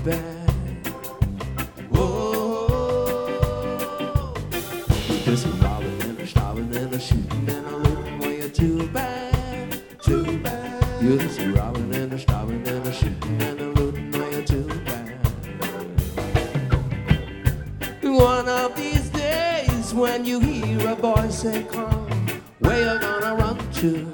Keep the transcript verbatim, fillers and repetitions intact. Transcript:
bad. Whoa, you're just a robbing and a starving and a shooting and a looting. Well, you're too bad, too bad. You're just a robbing and a starving and a shooting and a looting. Well, you're too bad. One of these days when you hear a voice say, come, where you gonna run to?